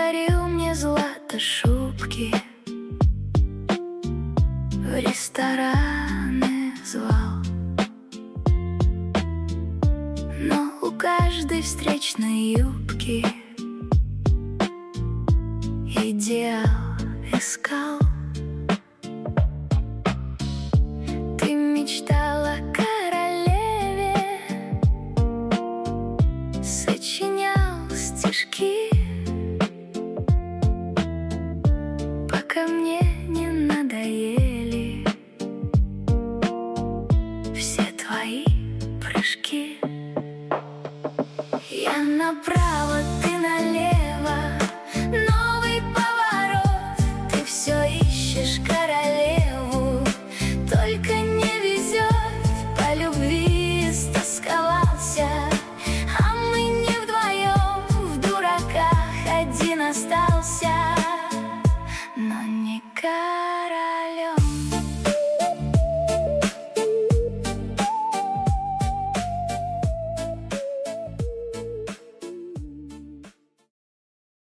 дарил мне злато-шубки, в рестораны звал. Но у каждой встречной юбки идеал искал. Ты мечтал о королеве, сочинял стишки, пока мне не надоели все твои прыжки. Я направо, ты налево,